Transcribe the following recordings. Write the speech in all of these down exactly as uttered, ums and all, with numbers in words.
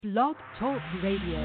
Blog Talk Radio.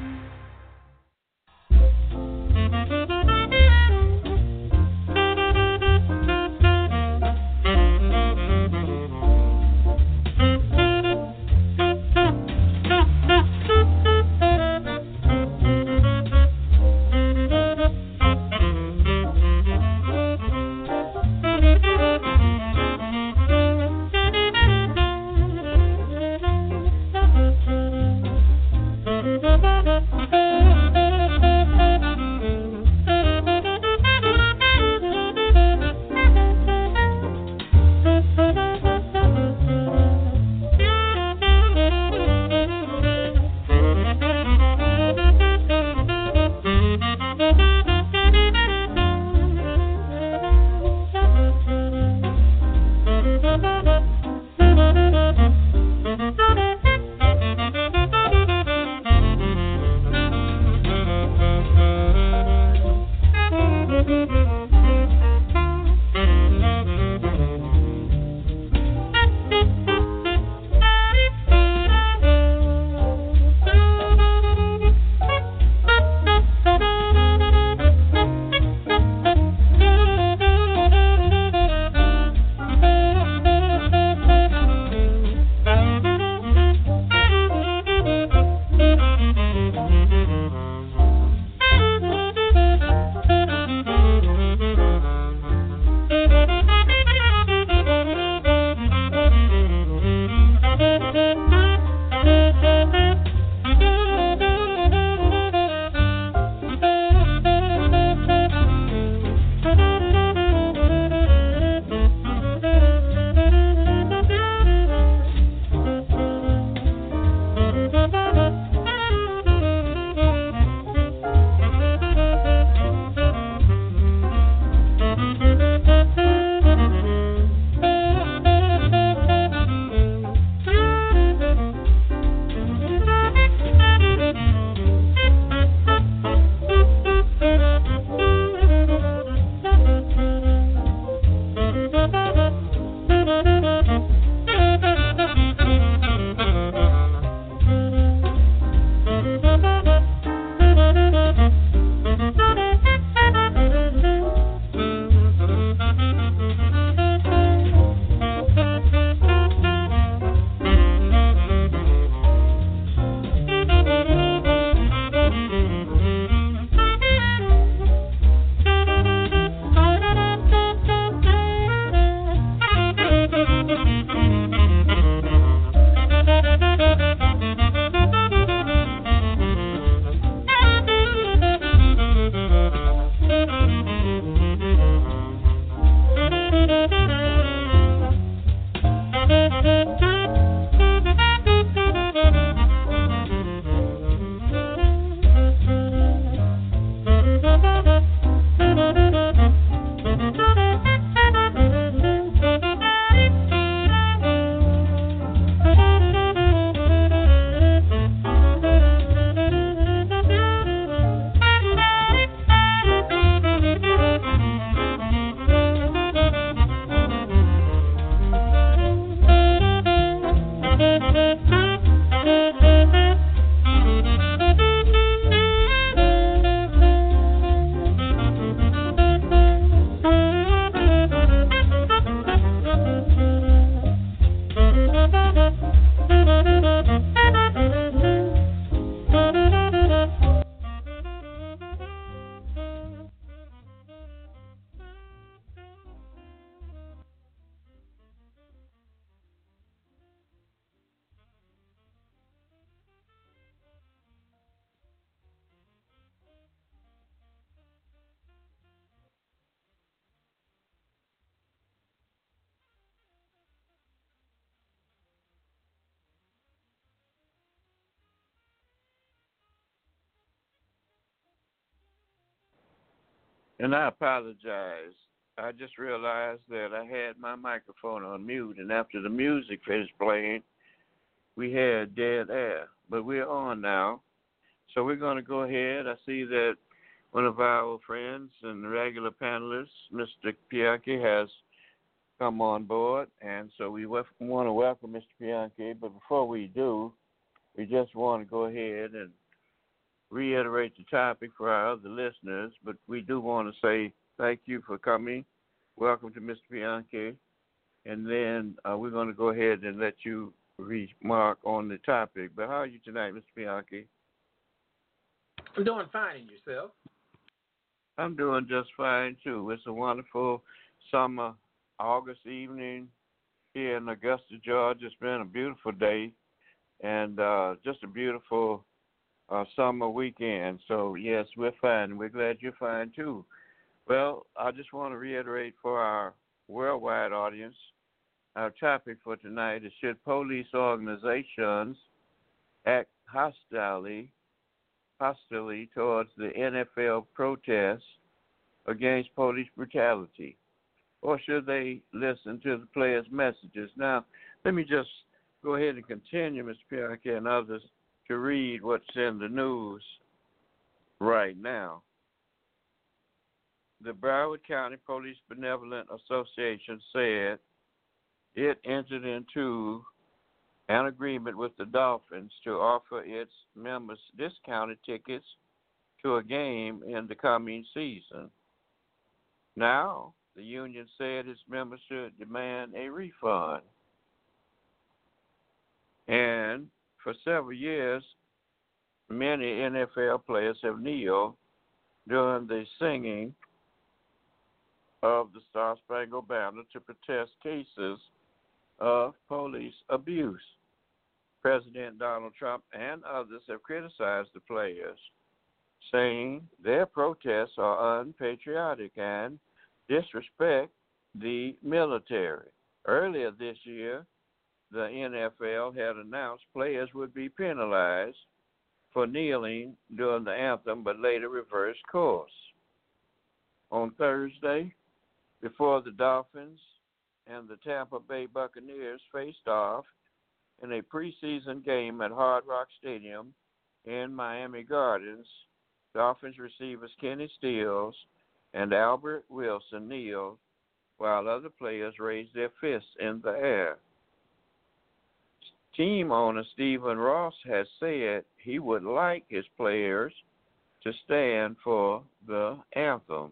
And I apologize. I just realized that I had my microphone on mute, and after the music finished playing, we had dead air. But we're on now. So we're going to go ahead. I see that one of our friends and regular panelists, Mister Pianki, has come on board, and so we want to welcome Mister Pianki. But before we do, we just want to go ahead and reiterate the topic for our other listeners, but we do want to say thank you for coming. Welcome to Mister Bianchi. And then uh, we're going to go ahead and let you remark on the topic. But how are you tonight, Mister Bianchi? I'm doing fine, and yourself? I'm doing just fine, too. It's a wonderful summer, August evening here in Augusta, Georgia. It's been a beautiful day and uh, just a beautiful uh, summer weekend. So, yes, we're fine. We're glad you're fine, too. Well, I just want to reiterate for our worldwide audience, our topic for tonight is, should police organizations act hostilely, hostilely towards the N F L protests against police brutality, or should they listen to the players' messages? Now, let me just go ahead and continue, Mister Bianchi and others, to read what's in the news right now. The Broward County Police Benevolent Association said it entered into an agreement with the Dolphins to offer its members discounted tickets to a game in the coming season. Now, the union said its members should demand a refund. And for several years, many N F L players have kneeled during the singing of the Star Spangled Banner to protest cases of police abuse. President Donald Trump and others have criticized the players, saying their protests are unpatriotic and disrespect the military. Earlier this year, the N F L had announced players would be penalized for kneeling during the anthem, but later reversed course. On Thursday, before the Dolphins and the Tampa Bay Buccaneers faced off in a preseason game at Hard Rock Stadium in Miami Gardens, Dolphins receivers Kenny Stills and Albert Wilson kneeled while other players raised their fists in the air. Team owner Stephen Ross has said he would like his players to stand for the anthem.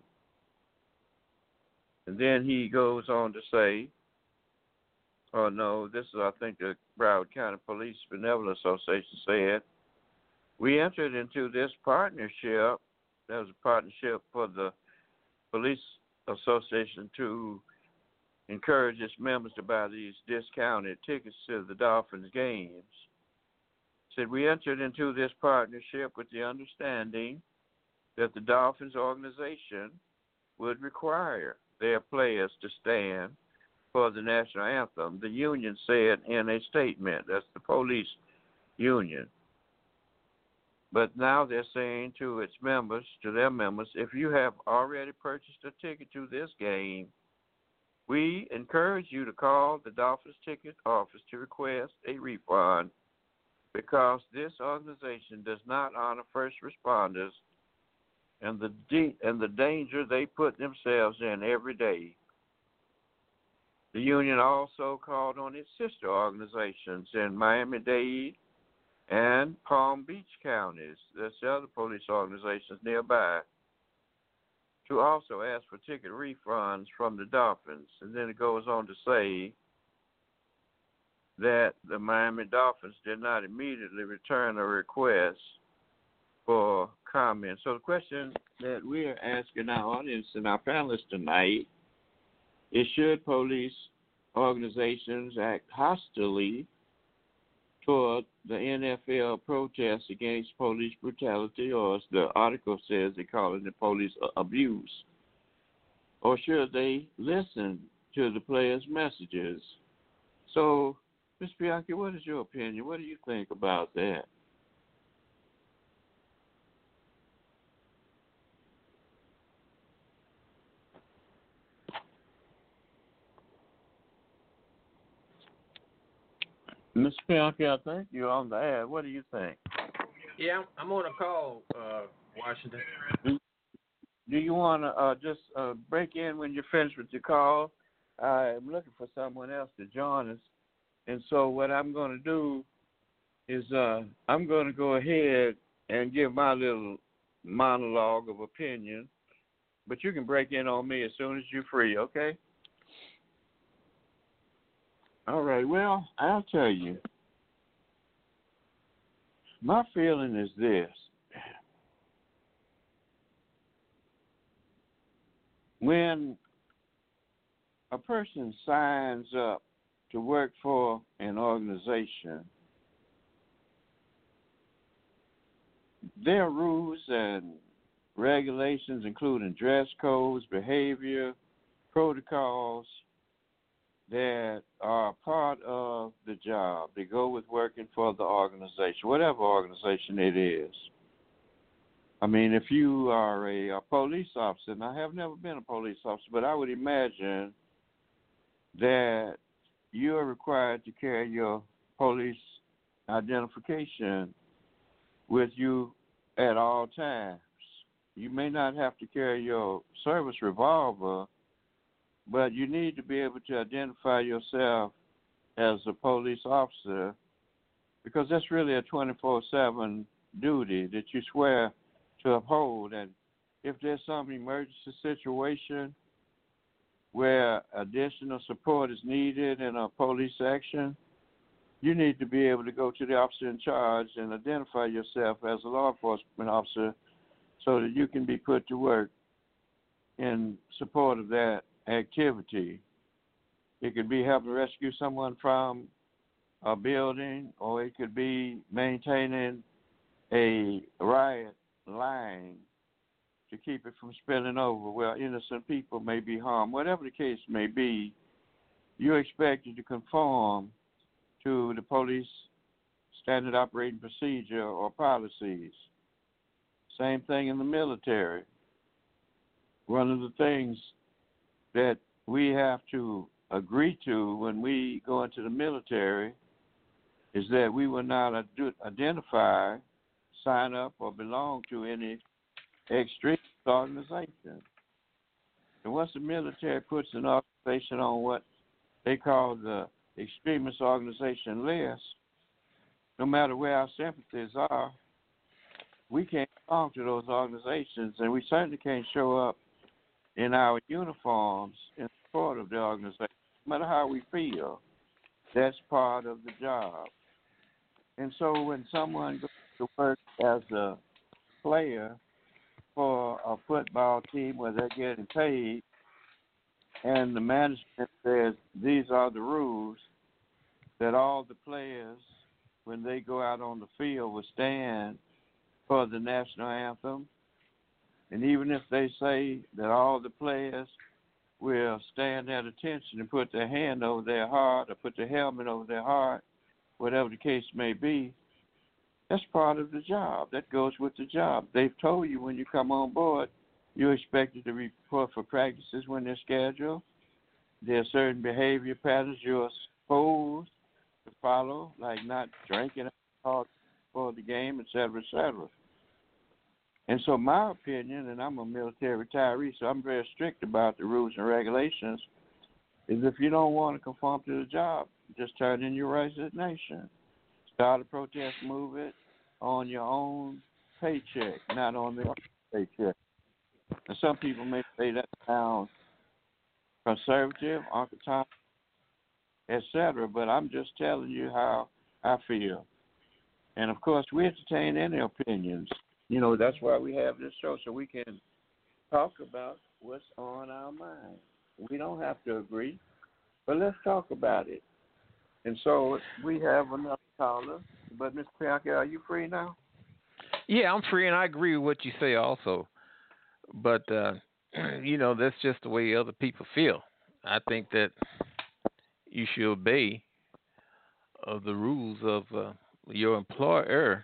And then he goes on to say, oh no, this is, I think, the Broward County Police Benevolent Association said, we entered into this partnership, that was a partnership for the Police Association to encourage its members to buy these discounted tickets to the Dolphins games. Said, we entered into this partnership with the understanding that the Dolphins organization would require their players to stand for the national anthem, the union said in a statement. That's the police union. But now they're saying to its members, to their members, if you have already purchased a ticket to this game, we encourage you to call the Dolphins ticket office to request a refund, because this organization does not honor first responders and the de- and the danger they put themselves in every day. The union also called on its sister organizations in Miami-Dade and Palm Beach counties, that's the other police organizations nearby, to also ask for ticket refunds from the Dolphins. And then it goes on to say that the Miami Dolphins did not immediately return a request for comment. So the question that we're asking our audience and our panelists tonight is, should police organizations act hostilely toward the N F L protests against police brutality, or as the article says, they call it the police abuse, or should they listen to the players' messages? So, Miz Bianchi, what is your opinion? What do you think about that? Mister Bianchi, I think you're on the air. What do you think? Yeah, I'm on a call, uh, Washington. Do, do you want to uh, just uh, break in when you're finished with your call? I'm looking for someone else to join us. And so what I'm going to do is uh, I'm going to go ahead and give my little monologue of opinion, but you can break in on me as soon as you're free, okay? All right, well, I'll tell you. My feeling is this. When a person signs up to work for an organization, there are rules and regulations, including dress codes, behavior, protocols, that are part of the job. They go with working for the organization, whatever organization it is. I mean, if you are a, a police officer, and I have never been a police officer, but I would imagine that you are required to carry your police identification with you at all times. You may not have to carry your service revolver, but you need to be able to identify yourself as a police officer, because that's really a twenty-four seven duty that you swear to uphold. And if there's some emergency situation where additional support is needed in a police action, you need to be able to go to the officer in charge and identify yourself as a law enforcement officer so that you can be put to work in support of that activity. It could be helping rescue someone from a building, or it could be maintaining a riot line to keep it from spilling over where innocent people may be harmed. Whatever the case may be, you're expected to conform to the police standard operating procedure or policies. Same thing in the military. One of the things that we have to agree to when we go into the military is that we will not ad- identify, sign up, or belong to any extremist organization. And once the military puts an organization on what they call the extremist organization list, no matter where our sympathies are, we can't belong to those organizations, and we certainly can't show up in our uniforms in support of the organization, no matter how we feel. That's part of the job. And so when someone goes to work as a player for a football team where they're getting paid, and the management says these are the rules, that all the players, when they go out on the field, will stand for the national anthem. And even if they say that all the players will stand at attention and put their hand over their heart or put their helmet over their heart, whatever the case may be, that's part of the job. That goes with the job. They've told you when you come on board, you're expected to report for practices when they're scheduled. There are certain behavior patterns you're supposed to follow, like not drinking alcohol for the game, et cetera, et cetera. And so my opinion, and I'm a military retiree, so I'm very strict about the rules and regulations, is if you don't want to conform to the job, just turn in your resignation. Start a protest movement on your own paycheck, not on their paycheck. And some people may say that sounds conservative, archetypal, et cetera, but I'm just telling you how I feel. And, of course, we entertain any opinions. You know, that's why we have this show, so we can talk about what's on our mind. We don't have to agree, but let's talk about it. And so we have another caller. But, Mister Pianki, are you free now? Yeah, I'm free, and I agree with what you say also. But, uh, you know, that's just the way other people feel. I think that you should obey uh, the rules of uh, your employer.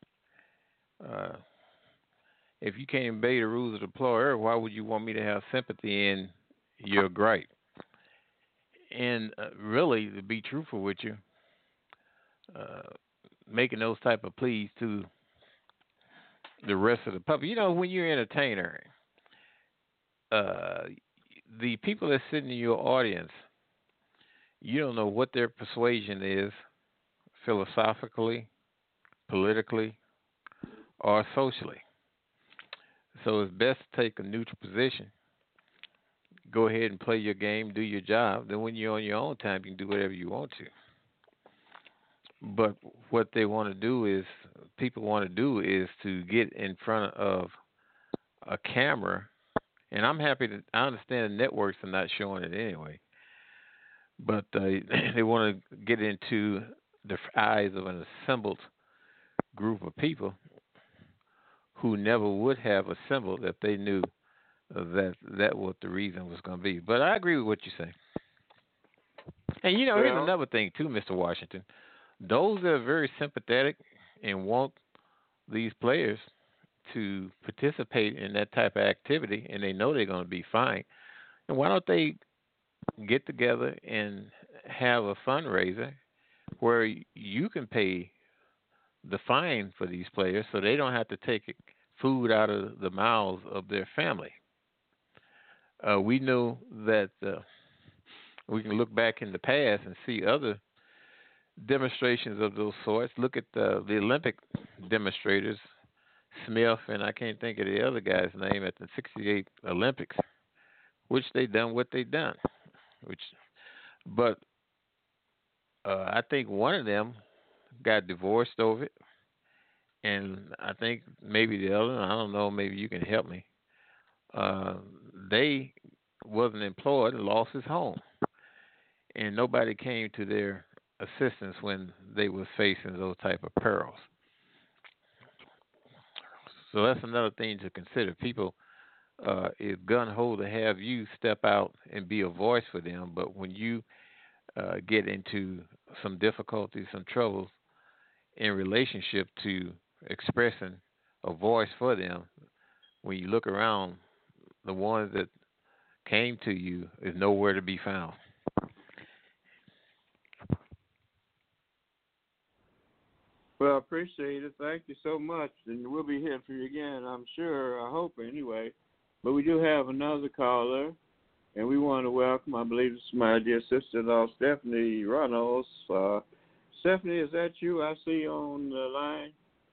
Uh, if you can't obey the rules of the employer, why would you want me to have sympathy in your gripe? And uh, really, to be truthful with you, uh, making those type of pleas to the rest of the public. You know, when you're an entertainer, uh, the people that sit in your audience, you don't know what their persuasion is philosophically. politically or socially. So it's best to take a neutral position. Go ahead and play your game, do your job. Then when you're on your own time, you can do whatever you want to. But what they want to do is, people want to do is to get in front of a camera. And I'm happy that I understand the networks are not showing it anyway. But uh, they want to get into the eyes of an assembled group of people who never would have assembled if they knew that that what the reason was going to be. But I agree with what you say. And you know, here's Well, another thing too, Mister Washington. Those that are very sympathetic and want these players to participate in that type of activity, and they know they're going to be fine, and why don't they get together and have a fundraiser where you can pay the fine for these players so they don't have to take food out of the mouths of their family. Uh, we know that uh, we can look back in the past and see other demonstrations of those sorts. Look at the, the Olympic demonstrators, Smith, and I can't think of the other guy's name at the sixty-eight Olympics, which they done what they done. Which, but uh, I think one of them got divorced over it, and I think maybe the other, I don't know, maybe you can help me. Uh, they wasn't employed and lost his home, and nobody came to their assistance when they was facing those type of perils. So that's another thing to consider. People uh, is gun ho to have you step out and be a voice for them, but when you uh, get into some difficulties, some troubles in relationship to expressing a voice for them, when you look around, the ones that came to you is nowhere to be found. well, I appreciate it. Thank you so much. And we'll be here for you again, I'm sure. I hope, anyway. But we do have another caller, and we want to welcome, I believe it's my dear sister-in-law, Stephanie Reynolds. Uh, Stephanie, is that you I see on the line?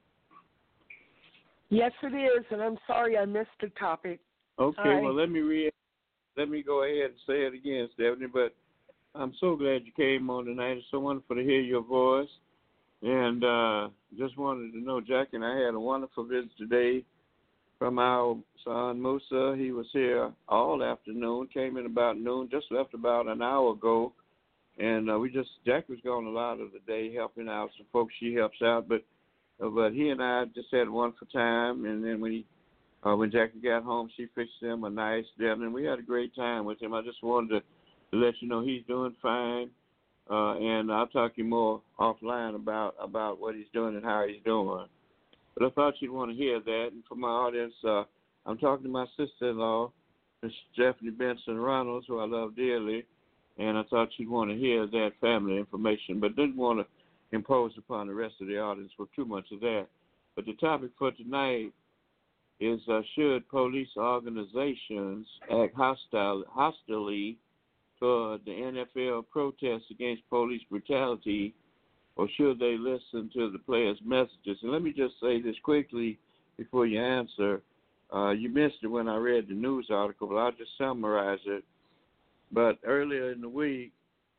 Yes, it is, and I'm sorry I missed the topic. Okay, Hi. well, let me re- let me go ahead and say it again, Stephanie. But I'm so glad you came on tonight. It's so wonderful to hear your voice. And uh, just wanted to know, Jackie and I had a wonderful visit today from our son, Musa. He was here all afternoon, came in about noon, just left about an hour ago. And uh, we just, Jackie was gone a lot of the day helping out some folks she helps out. But uh, but he and I just had a wonderful time. And then when he, uh, when Jackie got home, she fixed him a nice dinner. And we had a great time with him. I just wanted to, to let you know he's doing fine. Uh, and I'll talk to you more offline about, about what he's doing and how he's doing. But I thought you'd want to hear that. And for my audience, uh, I'm talking to my sister-in-law, Miss Stephanie Benson Reynolds, who I love dearly. And I thought you'd want to hear that family information, but didn't want to impose upon the rest of the audience with too much of that. But the topic for tonight is uh, should police organizations act hostile, hostilely toward the N F L protests against police brutality, or should they listen to the players' messages? And let me just say this quickly before you answer. Uh, you missed it when I read the news article, but I'll just summarize it. But earlier in the week,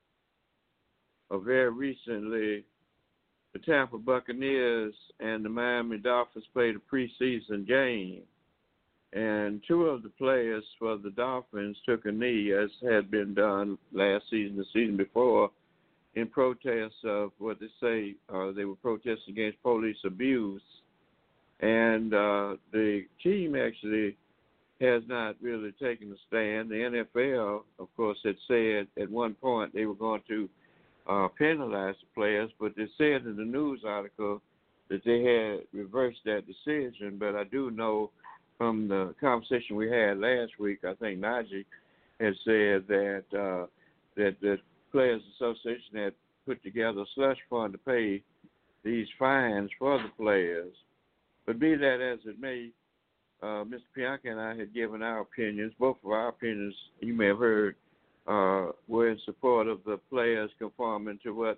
or very recently, the Tampa Buccaneers and the Miami Dolphins played a preseason game. And two of the players for the Dolphins took a knee, as had been done last season, the season before, in protest of what they say uh, they were protesting against police abuse. And uh, the team actually has not really taken a stand. The N F L, of course, had said at one point they were going to uh, penalize the players, but they said in the news article that they had reversed that decision. But I do know from the conversation we had last week, I think Najee had said that uh, that the Players Association had put together a slush fund to pay these fines for the players. But be that as it may, uh, Mister Pianka and I had given our opinions. Both of our opinions, you may have heard, uh, were in support of the players conforming to what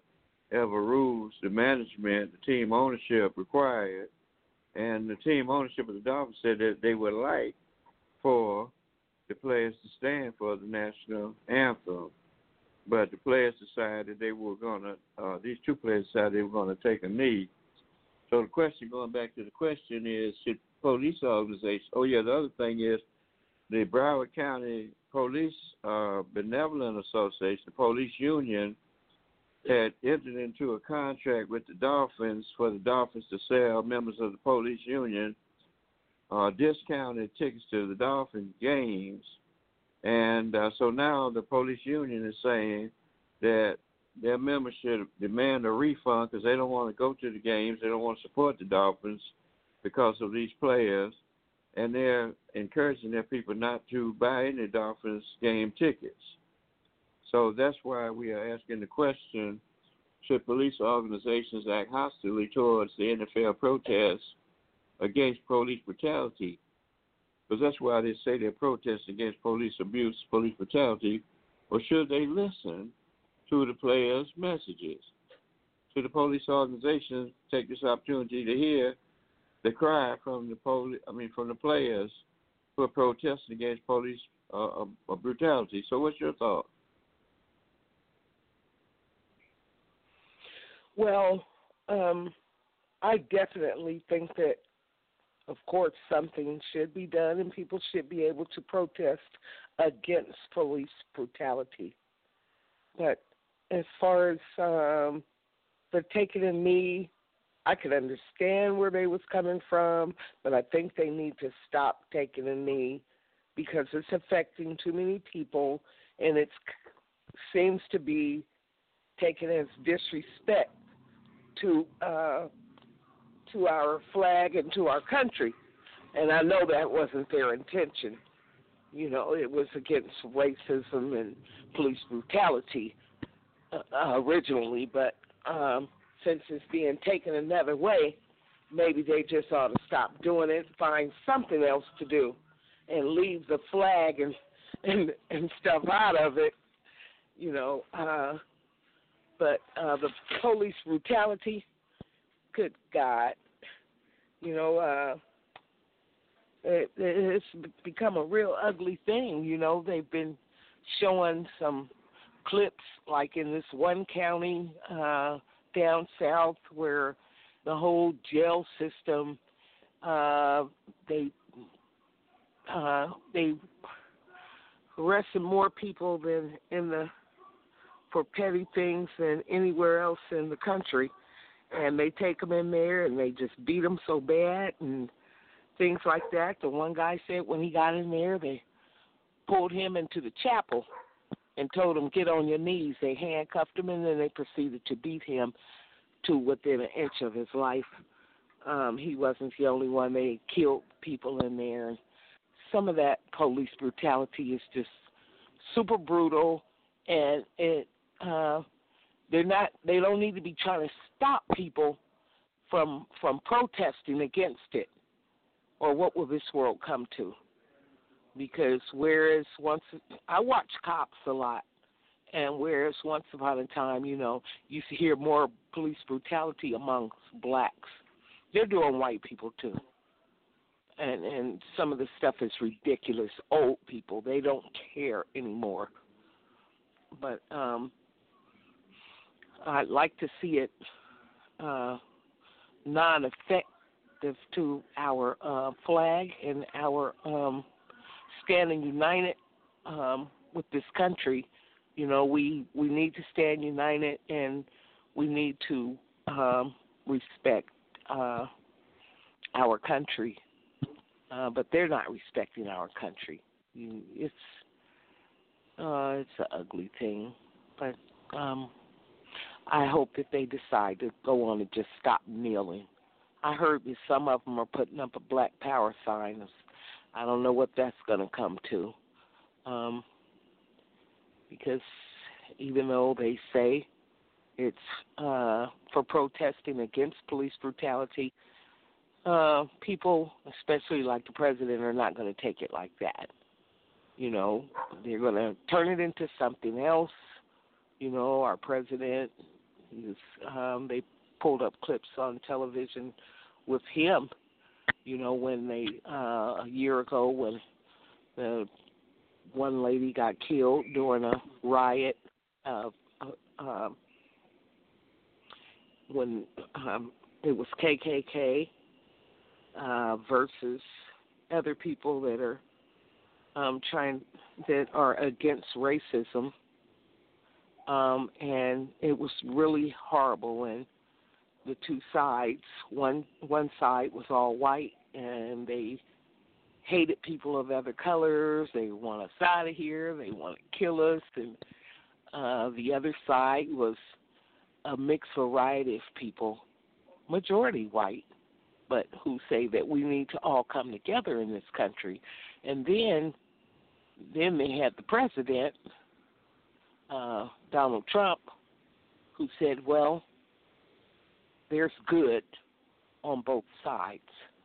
rules the management, the team ownership required. And the team ownership of the Dolphins said that they would like for the players to stand for the national anthem. But the players decided they were going to, uh, these two players decided they were going to take a knee. So the question, going back to the question is, should police organizations, oh yeah, the other thing is the Broward County Police uh, Benevolent Association, the police union, had entered into a contract with the Dolphins for the Dolphins to sell members of the police union uh, discounted tickets to the Dolphin games. And uh, so now the police union is saying that their members should demand a refund because they don't want to go to the games. They don't want to support the Dolphins because of these players. And they're encouraging their people not to buy any Dolphins game tickets. So that's why we are asking the question, should police organizations act hostilely towards the N F L protests against police brutality? Because that's why they say they're protesting against police abuse, police brutality, or should they listen to the players' messages? Should the police organizations take this opportunity to hear the cry from the poli- I mean, from the players who are protesting against police uh, uh, brutality? So what's your thought? Well, um, I definitely think that, of course, something should be done and people should be able to protest against police brutality. But as far as um, the taking a knee, I could understand where they was coming from, but I think they need to stop taking a knee because it's affecting too many people, and it seems to be taken as disrespect to uh, to our flag and to our country. And I know that wasn't their intention. You know, it was against racism and police brutality uh, originally, but um, since it's being taken another way, maybe they just ought to stop doing it, find something else to do, and leave the flag and and, and stuff out of it, you know. Uh, but uh, the police brutality, good God, you know, uh, it, it's become a real ugly thing. You know, they've been showing some clips, like in this one county uh, down south, where the whole jail system, uh, they uh, they arrested more people than in the for petty things than anywhere else in the country, and they take them in there and they just beat them so bad and things like that. The one guy said when he got in there, they pulled him into the chapel and told him, get on your knees. They handcuffed him, and then they proceeded to beat him to within an inch of his life. Um, he wasn't the only one. They killed people in there. And some of that police brutality is just super brutal, and it uh, they're not. They don't need to be trying to stop people from from protesting against it, or what will this world come to? Because whereas once I watch Cops a lot, and whereas once upon a time, you know, you used to hear more police brutality amongst blacks, they're doing white people too. And and some of the stuff is ridiculous. Old people, they don't care anymore. But um, I'd like to see it uh, non-effective to our uh, flag and our um, standing united um, with this country. You know, we, we need to stand united, and we need to um, respect uh, our country. Uh, but they're not respecting our country. You, it's uh, it's an ugly thing. But um, I hope that they decide to go on and just stop kneeling. I heard that some of them are putting up a Black Power sign. I don't know what that's going to come to. Um, because even though they say it's uh, for protesting against police brutality, uh, people, especially like the president, are not going to take it like that. You know, they're going to turn it into something else. You know, our president, He was, um, they pulled up clips on television with him, you know, when they, uh, a year ago when the one lady got killed during a riot, uh, uh, um, when um, it was K K K uh, versus other people that are um, trying, that are against racism. Um, and it was really horrible. And the two sides, one one side was all white, and they hated people of other colors. They want us out of here. They want to kill us. And uh, the other side was a mixed variety of people, majority white, but who say that we need to all come together in this country. And then, then they had the president, uh, Donald Trump, who said, well, there's good on both sides.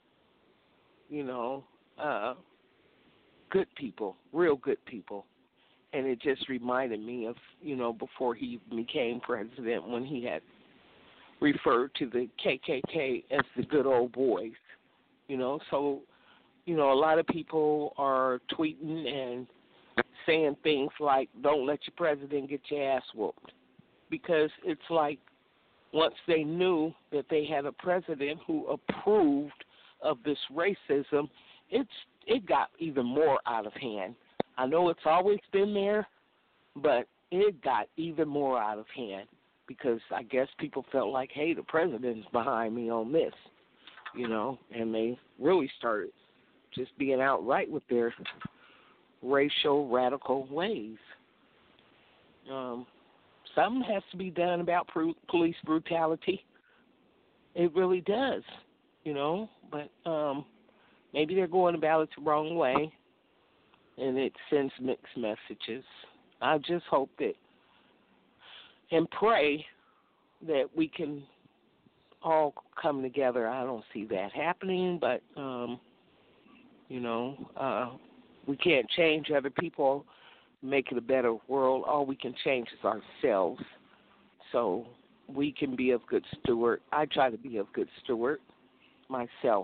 You know, uh, good people, real good people. And it just reminded me of, you know, before he became president, when he had referred to the K K K as the good old boys, you know. So, you know, a lot of people are tweeting and saying things like, don't let your president get your ass whooped. Because it's like, once they knew that they had a president who approved of this racism, it's it got even more out of hand. I know it's always been there, but it got even more out of hand because I guess people felt like, hey, the president's behind me on this, you know, and they really started just being outright with their racial radical ways. Um, something has to be done about pro- police brutality. It really does, you know, but um, maybe they're going about it the wrong way, and it sends mixed messages. I just hope that and pray that we can all come together. I don't see that happening, but, um, you know, uh, we can't change other people, make it a better world. All we can change is ourselves. So we can be of good steward. I try to be of good steward myself.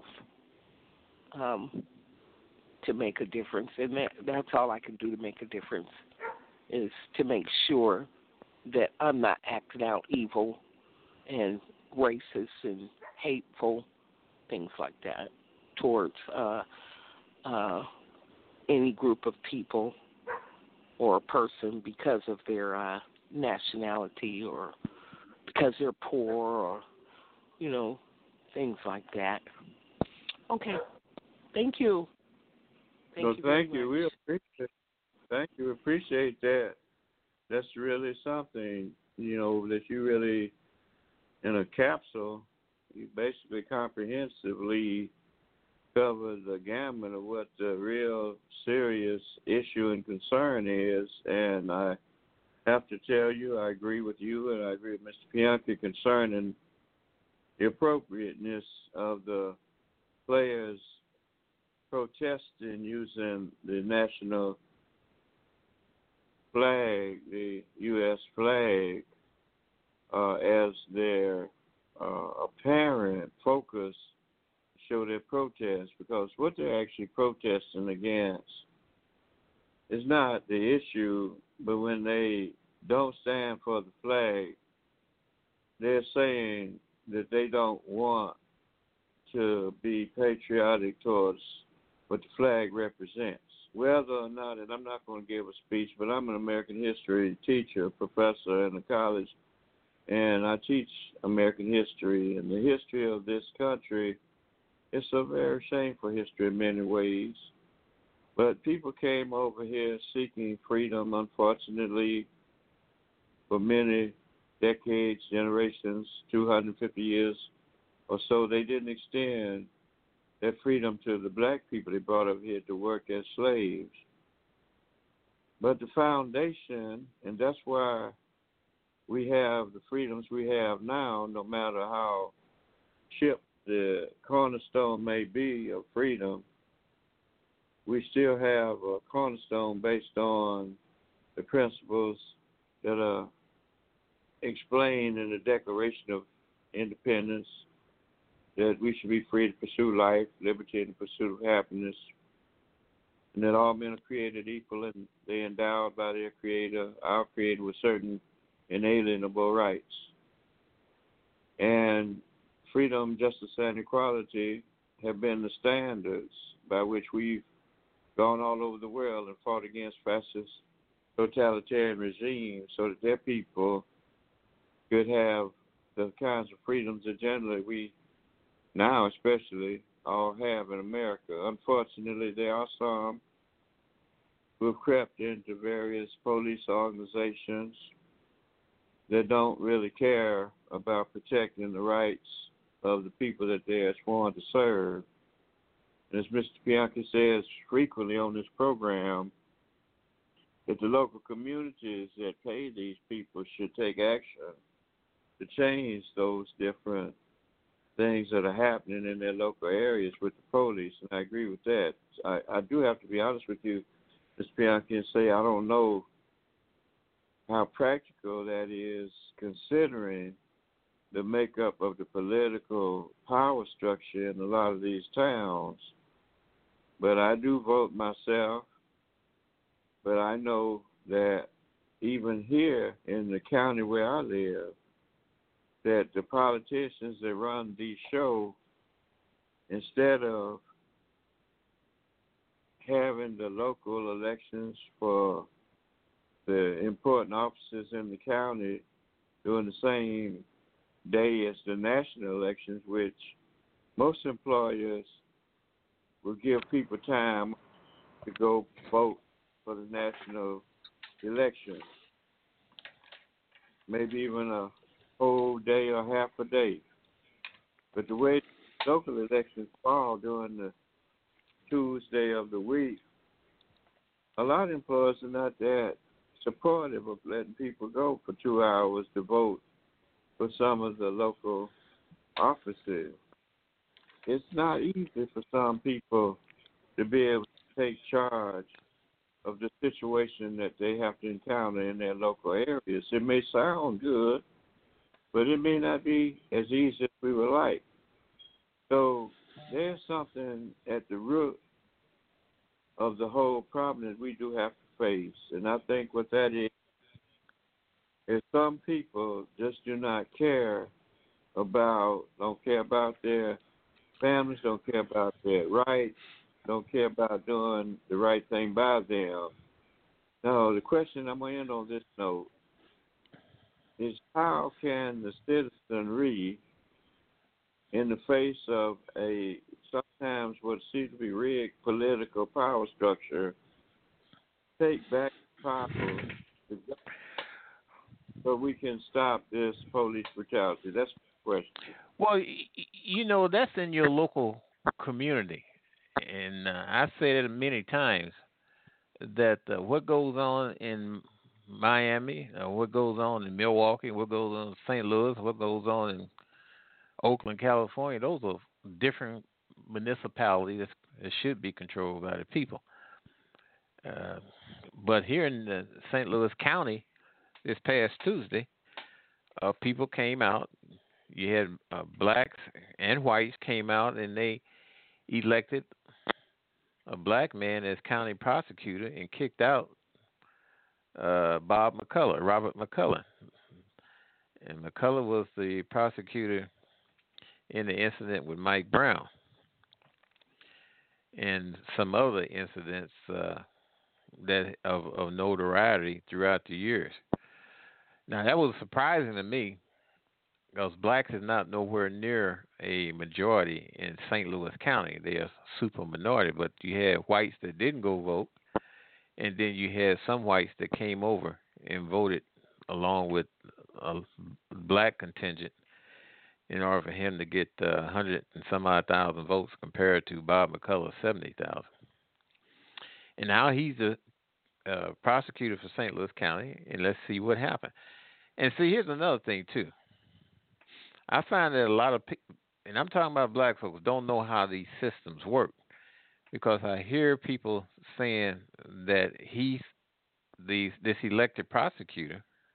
Um, to make a difference, and that, that's all I can do to make a difference, is to make sure that I'm not acting out evil and racist and hateful, things like that, towards uh, uh, any group of people or a person because of their uh, nationality or because they're poor or, you know, things like that. Okay. Thank you. Thank so you thank very you. much. We appreciate. Thank you. Appreciate that. That's really something, you know, that you really, in a capsule, you basically comprehensively cover the gamut of what the real serious issue and concern is. And I have to tell you, I agree with you, and I agree with Mister Pianki concerning the appropriateness of the players protesting using the national flag, the U S flag, uh, as their uh, apparent focus to show their protest, because what they're actually protesting against is not the issue, but when they don't stand for the flag, they're saying that they don't want to be patriotic towards what the flag represents. Whether or not, and I'm not going to give a speech, but I'm an American history teacher, professor in a college, and I teach American history. And the history of this country, it's a very shameful history in many ways. But people came over here seeking freedom, unfortunately, for many decades, generations, two hundred fifty years or so. They didn't extend that freedom to the black people they brought over here to work as slaves. But the foundation, and that's why we have the freedoms we have now, no matter how chipped the cornerstone may be of freedom, we still have a cornerstone based on the principles that are explained in the Declaration of Independence that we should be free to pursue life, liberty, and the pursuit of happiness, and that all men are created equal and they endowed by their Creator, our Creator, with certain inalienable rights. And freedom, justice, and equality have been the standards by which we've gone all over the world and fought against fascist totalitarian regimes so that their people could have the kinds of freedoms that generally we now especially all have in America. Unfortunately, there are some who have crept into various police organizations that don't really care about protecting the rights of the people that they are sworn to serve. And as Mister Bianchi says frequently on this program, that the local communities that pay these people should take action to change those different things that are happening in their local areas with the police, and I agree with that. I, I do have to be honest with you, Mister Bianchi, and say I don't know how practical that is considering the makeup of the political power structure in a lot of these towns. But I do vote myself, but I know that even here in the county where I live, that the politicians that run these shows, instead of having the local elections for the important offices in the county during the same day as the national elections, which most employers will give people time to go vote for the national election, maybe even a whole day or half a day. But the way local elections fall during the Tuesday of the week, a lot of employers are not that supportive of letting people go for two hours to vote for some of the local offices. It's not easy for some people to be able to take charge of the situation that they have to encounter in their local areas. It may sound good, but it may not be as easy as we would like. So there's something at the root of the whole problem that we do have to face. And I think what that is, is some people just do not care about, don't care about their families, don't care about their rights, don't care about doing the right thing by them. Now, the question I'm going to end on this note is how can the citizenry, in the face of a sometimes what seems to be rigged political power structure, take back power so we can stop this police brutality? That's the question. Well, you know, that's in your local community. And uh, I said it many times that uh, what goes on in Miami, uh, what goes on in Milwaukee, what goes on in Saint Louis, what goes on in Oakland, California, those are different municipalities that should be controlled by the people. Uh, but here in the Saint Louis County, this past Tuesday, uh, people came out. You had uh, blacks and whites came out, and they elected a black man as county prosecutor and kicked out uh, Bob McCullough, Robert McCullough. And McCullough was the prosecutor in the incident with Mike Brown and some other incidents uh, that of, of notoriety throughout the years. Now, that was surprising to me because blacks is not nowhere near a majority in Saint Louis County. They're a super minority, but you had whites that didn't go vote, and then you had some whites that came over and voted along with a black contingent in order for him to get uh, one hundred and some odd thousand votes compared to Bob McCullough's seventy thousand. And now he's the uh, prosecutor for Saint Louis County, and let's see what happened. And see, here's another thing, too. I find that a lot of people, and I'm talking about black folks, don't know how these systems work, because I hear people saying that he's these this elected prosecutor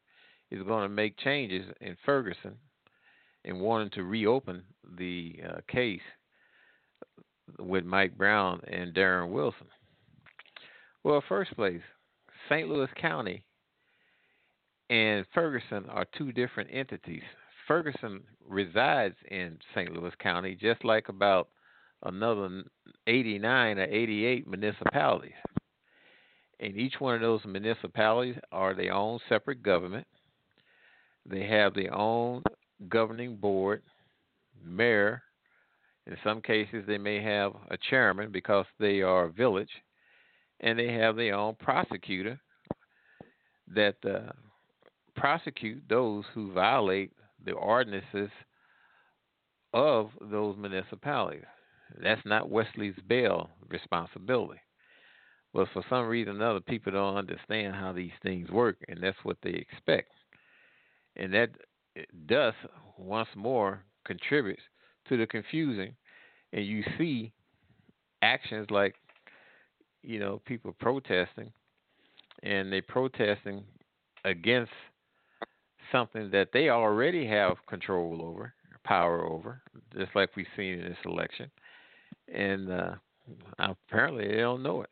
is going to make changes in Ferguson and wanting to reopen the uh, case with Mike Brown and Darren Wilson. Well, first place, Saint Louis County and Ferguson are two different entities. Ferguson resides in Saint Louis County, just like about another eighty-nine or eighty-eight municipalities. And each one of those municipalities are their own separate government. They have their own governing board, mayor. In some cases, they may have a chairman because they are a village. And they have their own prosecutor that uh, prosecute those who violate the ordinances of those municipalities. That's not Wesley's bail responsibility. But for some reason or other, people don't understand how these things work, and that's what they expect. And that thus, once more, contributes to the confusion. And you see actions like, you know, people protesting, and they protesting against something that they already have control over, power over, just like we've seen in this election. And uh, apparently they don't know it.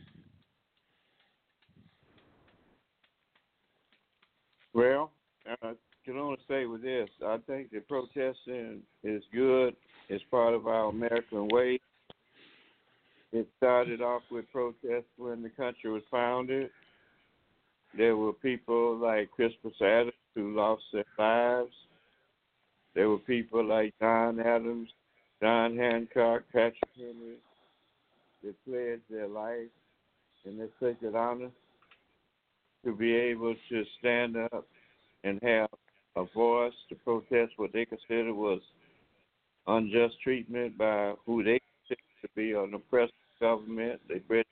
Well, I can only say with this, I think that protesting is good. It's part of our American way. It started off with protests when the country was founded. There were people like Crispus Adams who lost their lives. There were people like John Adams, John Hancock, Patrick Henry that pledged their life and their sacred honor to be able to stand up and have a voice to protest what they considered was unjust treatment by who they considered to be an oppressive government. They British,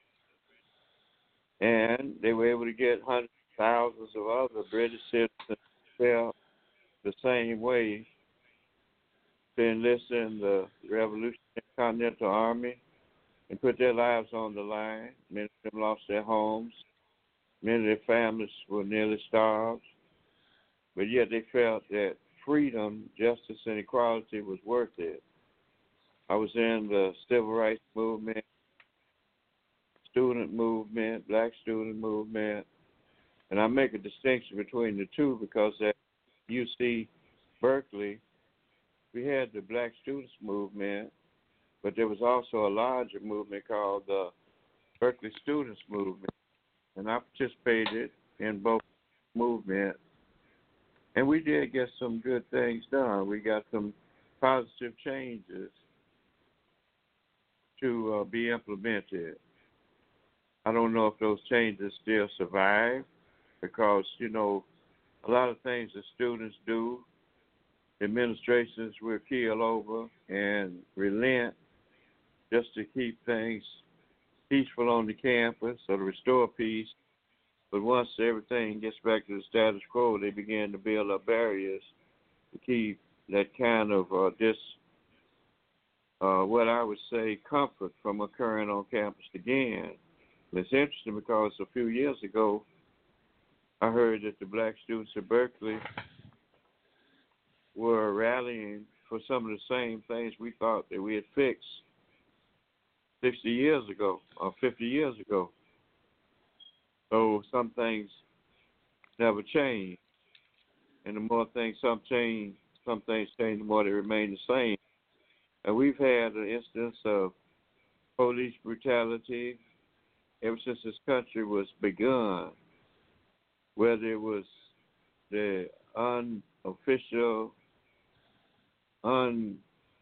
and they were able to get hundreds of thousands of other British citizens felt the same way to enlist in the Revolutionary Continental Army and put their lives on the line. Many of them lost their homes. Many of their families were nearly starved. But yet they felt that freedom, justice, and equality was worth it. I was in the civil rights movement, student movement, black student movement, and I make a distinction between the two because at U C Berkeley, we had the black students movement, but there was also a larger movement called the Berkeley Students Movement, and I participated in both movements, and we did get some good things done. We got some positive changes to uh, be implemented. I don't know if those changes still survive because, you know, a lot of things that students do, administrations will keel over and relent just to keep things peaceful on the campus or to restore peace. But once everything gets back to the status quo, they begin to build up barriers to keep that kind of uh, dis, uh, what I would say, comfort from occurring on campus again. It's interesting because a few years ago, I heard that the black students at Berkeley were rallying for some of the same things we thought that we had fixed sixty years ago or fifty years ago. So some things never change. And the more things some change, some things change, the more they remain the same. And we've had an instance of police brutality ever since this country was begun, whether it was the unofficial, undeputized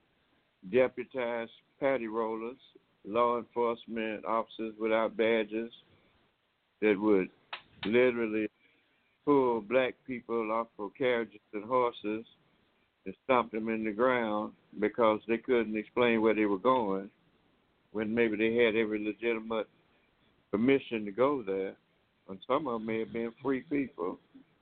patty rollers, law enforcement officers without badges that would literally pull black people off of carriages and horses and stomp them in the ground because they couldn't explain where they were going when maybe they had every legitimate permission to go there. And some of them may have been free people.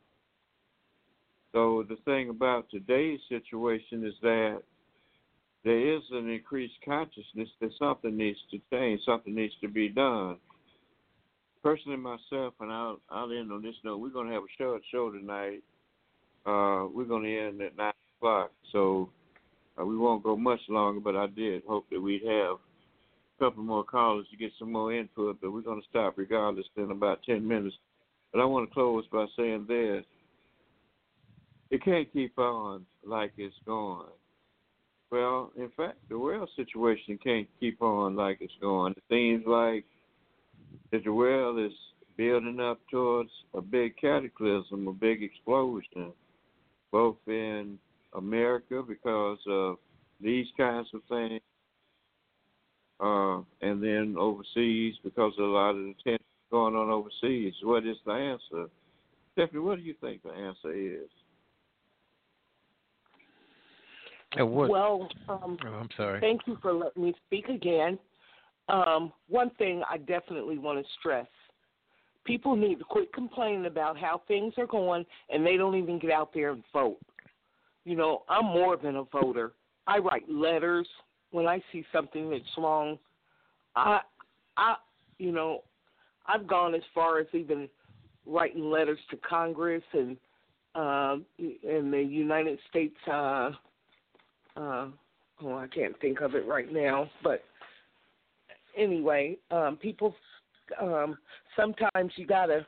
So the thing about today's situation is that there is an increased consciousness that something needs to change, something needs to be done. Personally, myself, and I'll, I'll end on this note, we're going to have a short show tonight Uh, we're going to end at nine o'clock, so uh, we won't go much longer, but I did hope that we'd have a couple more callers to get some more input, but we're going to stop regardless in about ten minutes. But I want to close by saying this. It can't keep on like it's going. Well, in fact, the world situation can't keep on like it's going. It seems like that the world is building up towards a big cataclysm, a big explosion, both in America because of these kinds of things, uh, and then overseas because of a lot of the tension going on overseas. What is the answer? Stephanie, what do you think the answer is? Uh, what? Well, um, Oh, I'm sorry. thank you for letting me speak again. Um, one thing I definitely want to stress, people need to quit complaining about how things are going and they don't even get out there and vote. You know, I'm more than a voter. I write letters when I see something that's wrong. I, I, you know, I've gone as far as even writing letters to Congress and um, in the United States. Uh, uh, oh, I can't think of it right now, but anyway, um, people. Um, sometimes you gotta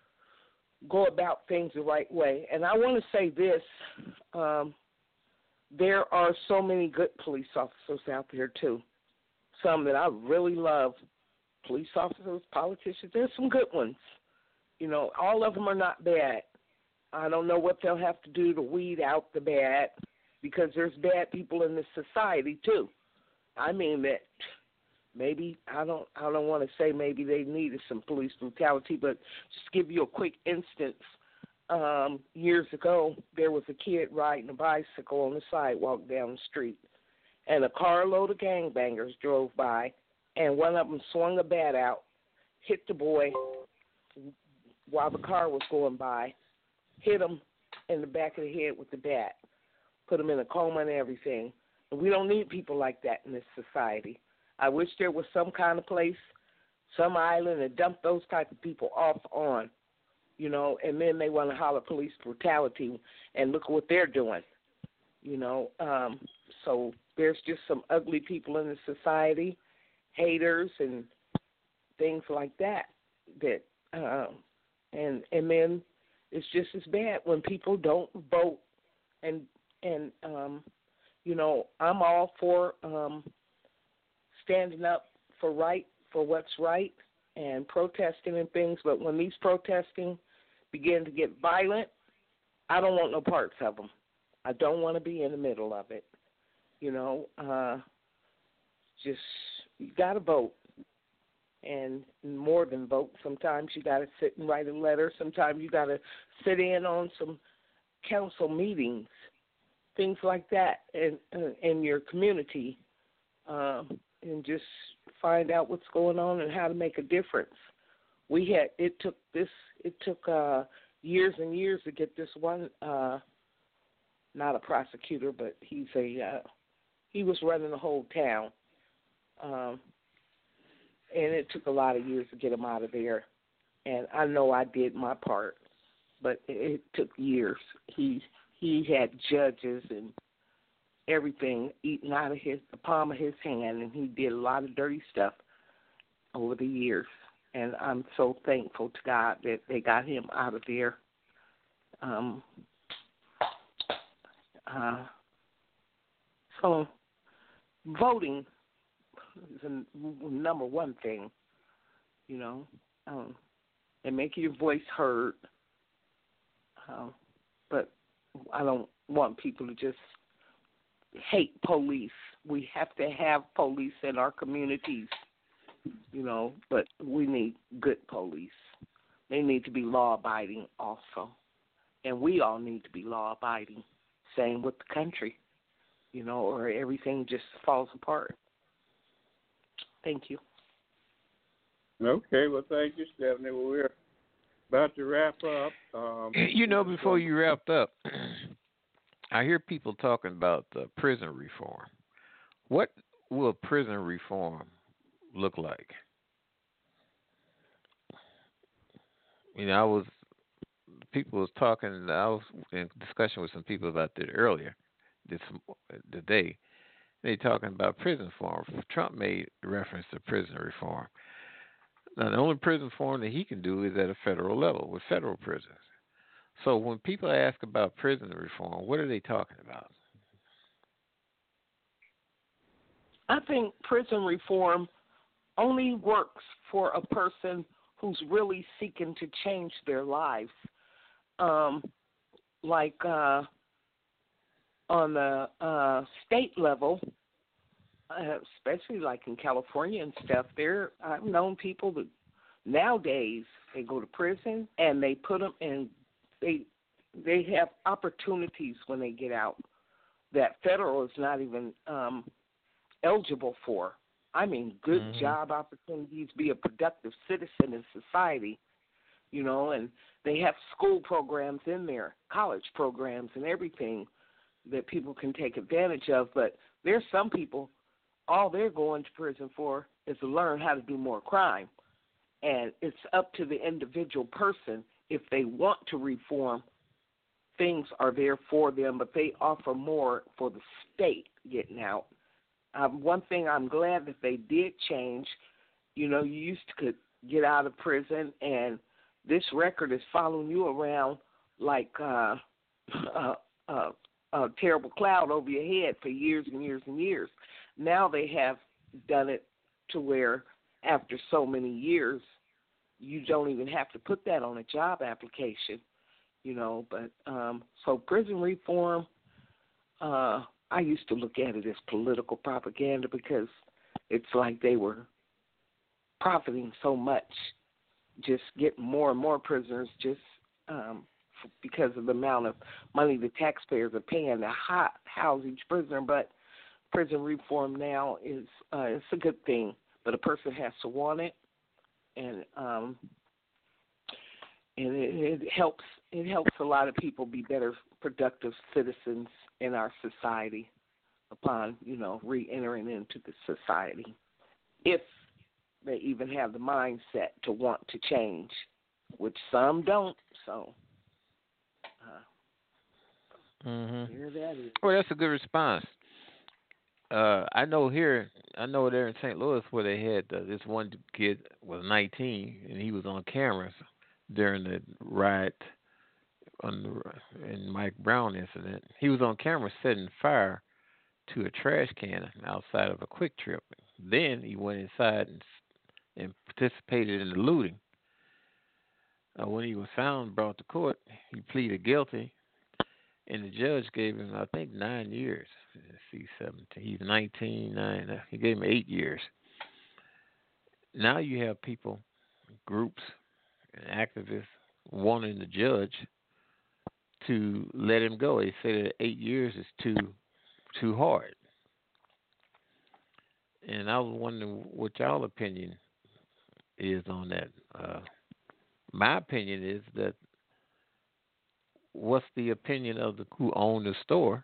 go about things the right way, and I want to say this: um, there are so many good police officers out there too. Some that I really love. Police officers, politicians. There's some good ones. You know, all of them are not bad. I don't know what they'll have to do to weed out the bad, because there's bad people in this society too. I mean that maybe I don't I don't want to say maybe they needed some police brutality, but just give you a quick instance. Um, years ago, there was a kid riding a bicycle on the sidewalk down the street, and a carload of gangbangers drove by, and one of them swung a bat out, hit the boy while the car was going by, hit him in the back of the head with the bat, put him in a coma and everything. And we don't need people like that in this society. I wish there was some kind of place, some island to dump those type of people off on, you know, and then they want to holler police brutality, and look what they're doing, you know. Um, so there's just some ugly people in the society, haters and things like that, that um, and and then it's just as bad when people don't vote. And and um, you know, I'm all for um, standing up for right, for what's right, and protesting and things. But when these protesting begin to get violent, I don't want no parts of them. I don't want to be in the middle of it. You know, uh, just you got to vote. And more than vote, sometimes you got to sit and write a letter. Sometimes you got to sit in on some council meetings, things like that, in, in your community, um, and just find out what's going on and how to make a difference. We had it took this it took uh, years and years to get this one, uh, not a prosecutor, but he's a uh, he was running the whole town. Um, And it took a lot of years to get him out of there. And I know I did my part, but it, it took years. He he had judges and everything eating out of his the palm of his hand, and he did a lot of dirty stuff over the years. And I'm so thankful to God that they got him out of there. Um, uh, so voting is the number one thing, you know, um, and make your voice heard. Uh, but I don't want people to just hate police. We have to have police in our communities, you know, but we need good police. They need to be law-abiding also. And we all need to be law-abiding. Same with the country, you know, or everything just falls apart. Thank you. Okay, well, thank you, Stephanie. Well, we're about to wrap up. Um, You know, before you wrapped up, I hear people talking about uh, prison reform. What will prison reform look like? You know, I was people was talking. I was in discussion with some people about that earlier this today. They talking about prison reform. Trump made reference to prison reform. Now, the only prison reform that he can do is at a federal level with federal prisons. So when people ask about prison reform, what are they talking about? I think prison reform only works for a person who's really seeking to change their lives. Um, like uh, on the uh, state level, uh, especially like in California and stuff, there I've known people that nowadays they go to prison and they put them in. They they have opportunities when they get out that federal is not even um, eligible for. I mean, good mm-hmm. job opportunities, be a productive citizen in society, you know, and they have school programs in there, college programs and everything that people can take advantage of. But there's some people, all they're going to prison for is to learn how to do more crime. And it's up to the individual person if they want to reform. Things are there for them, but they offer more for the state getting out. Um, one thing I'm glad that they did change, you know, you used to could get out of prison and this record is following you around like uh, a, a, a terrible cloud over your head for years and years and years. Now they have done it to where after so many years, you don't even have to put that on a job application, you know. But um, so prison reform, uh, I used to look at it as political propaganda because it's like they were profiting so much, just getting more and more prisoners just um, f- because of the amount of money the taxpayers are paying to ho- house each prisoner. But prison reform now is uh, it's a good thing, but a person has to want it, and um, and it, it helps. It helps a lot of people be better, productive citizens in our society upon, you know, re-entering into the society, if they even have the mindset to want to change, which some don't. So, uh, mm-hmm. here that is. Well, that's a good response. Uh, I know here, I know there in Saint Louis where they had uh, this one kid was nineteen and he was on camera during the riot on the in Mike Brown incident. He was on camera setting fire to a trash can outside of a Quick Trip. Then he went inside and, and participated in the looting. Uh, when he was found, brought to court, he pleaded guilty, and the judge gave him, I think, nine years. Let's see, seventeen. He's nineteen, nine. He gave him eight years. Now you have people, groups, and activists wanting the judge to let him go. They say that eight years is too too hard. And I was wondering what y'all opinion is on that. Uh, my opinion is that what's the opinion of the who own the store?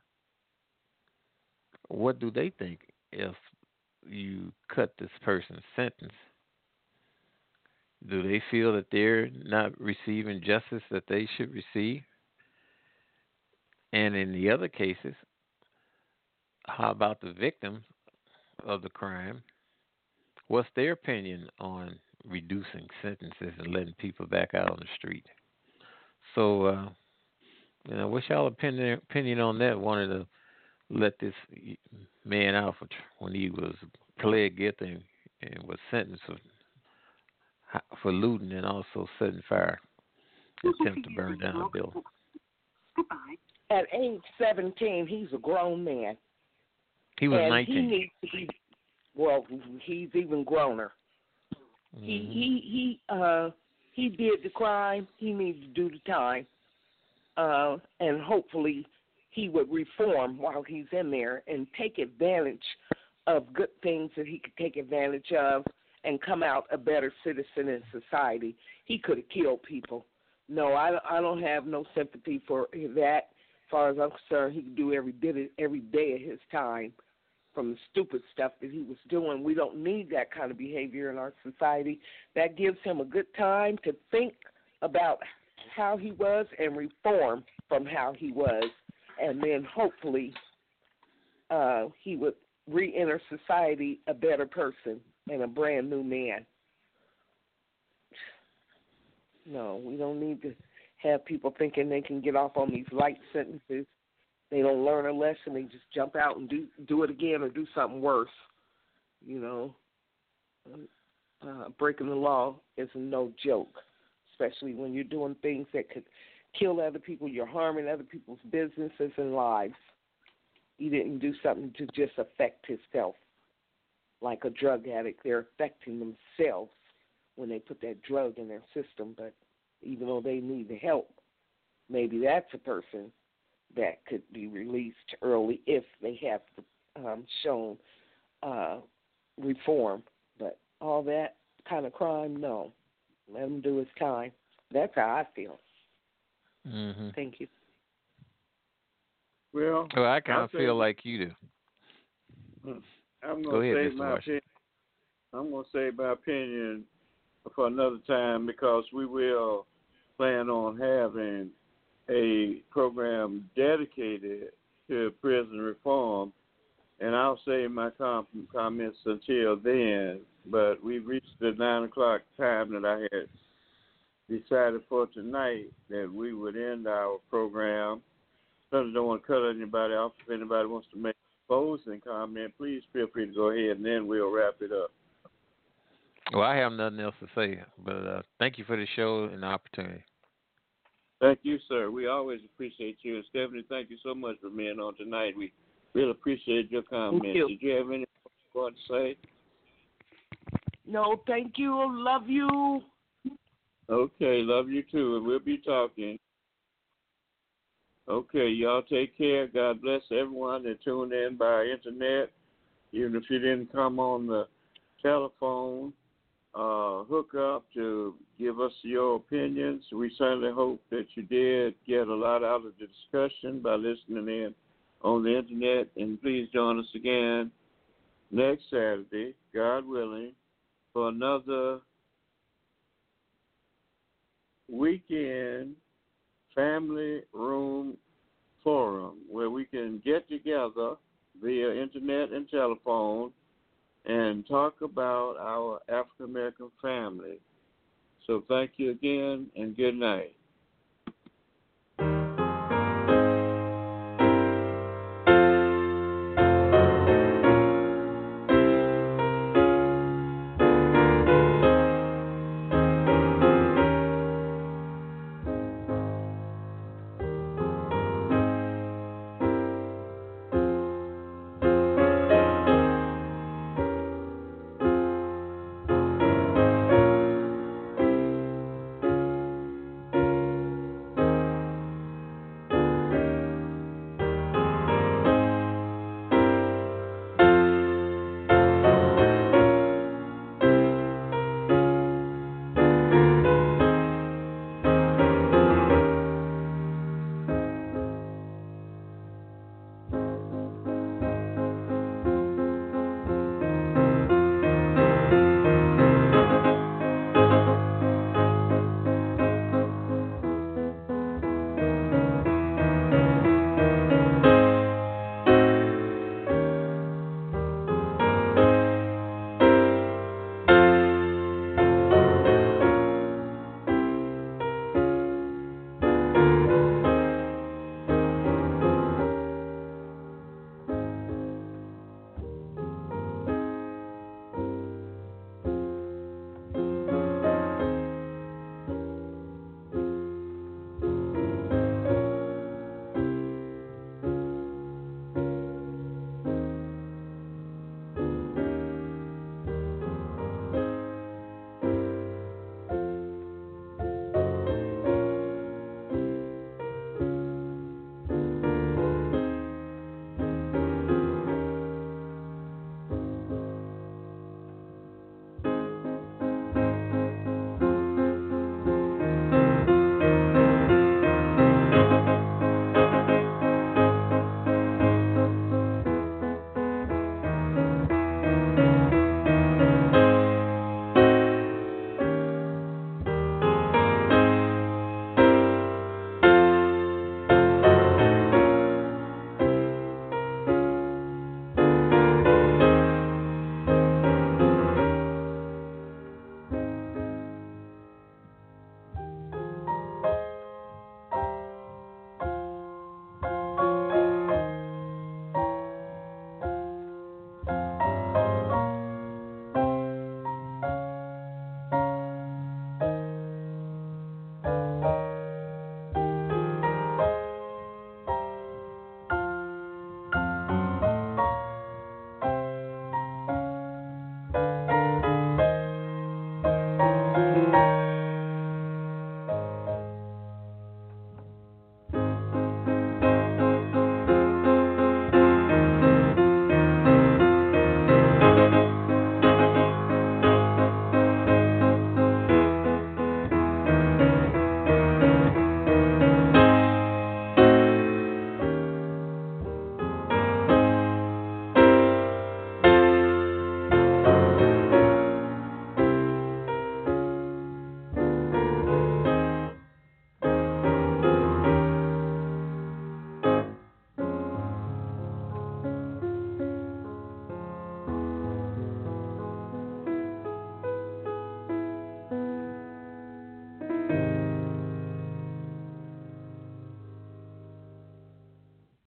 What do they think if you cut this person's sentence? Do they feel that they're not receiving justice that they should receive? And in the other cases, how about the victims of the crime? What's their opinion on reducing sentences and letting people back out on the street? So, uh, you know, what's y'all opinion opinion on that? Wanted to let this man out for when he was pled guilty and was sentenced for for looting and also setting fire, attempt to burn down a building. At age seventeen, he's a grown man. He was and nineteen. He needs to be, well, he's even growner. Mm-hmm. He he he uh he did the crime. He needs to do the time, uh, and hopefully he would reform while he's in there and take advantage of good things that he could take advantage of and come out a better citizen in society. He could have killed people. No, I, I don't have no sympathy for that. As far as I'm concerned, he could do every day, every day of his time from the stupid stuff that he was doing. We don't need that kind of behavior in our society. That gives him a good time to think about how he was and reform from how he was, and then hopefully uh, he would re-enter society a better person and a brand new man. No, we don't need to have people thinking they can get off on these light sentences. They don't learn a lesson. They just jump out and do do it again or do something worse. You know, uh, breaking the law is no joke, especially when you're doing things that could kill other people. You're harming other people's businesses and lives. He didn't do something to just affect himself. Like a drug addict, they're affecting themselves when they put that drug in their system. But even though they need the help, maybe that's a person that could be released early if they have um, shown uh, reform. But all that kind of crime, no. Let him do his time. That's how I feel. Mm-hmm. Thank you. Well, well I kind of say, feel like you do. I'm Go going to ahead, say Mister my Washington. opinion. I'm going to say my opinion for another time because we will plan on having a program dedicated to prison reform, and I'll save my com- comments until then. But we've reached the nine o'clock time that I had decided for tonight that we would end our program. Certainly don't want to cut anybody off. If anybody wants to make a closing comment, please feel free to go ahead, and then we'll wrap it up. Well, I have nothing else to say, but uh, thank you for the show and the opportunity. Thank you, sir. We always appreciate you. And Stephanie, thank you so much for being on tonight. We really appreciate your comments. Thank you. Did you have anything you want to say? No, thank you. Love you. Okay, love you too, and we'll be talking. Okay, y'all take care. God bless everyone that tuned in by internet. Even if you didn't come on the telephone, uh, hook up to give us your opinions. We certainly hope that you did get a lot out of the discussion by listening in on the internet. And please join us again next Saturday, God willing, for another weekend family room forum where we can get together via internet and telephone and talk about our African American family. So thank you again and good night.